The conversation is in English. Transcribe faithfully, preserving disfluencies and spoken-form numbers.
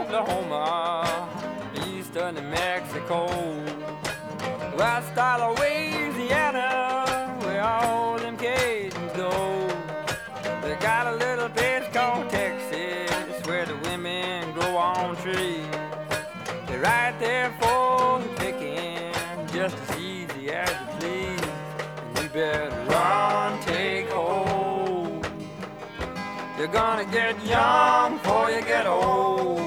Oklahoma, east of New Mexico, west of Louisiana, where all them Cajuns go. They got a little place called Texas, where the women grow on trees. They're right there for the picking, just as easy as you please. And you better run, take hold. You're gonna get young before you get old.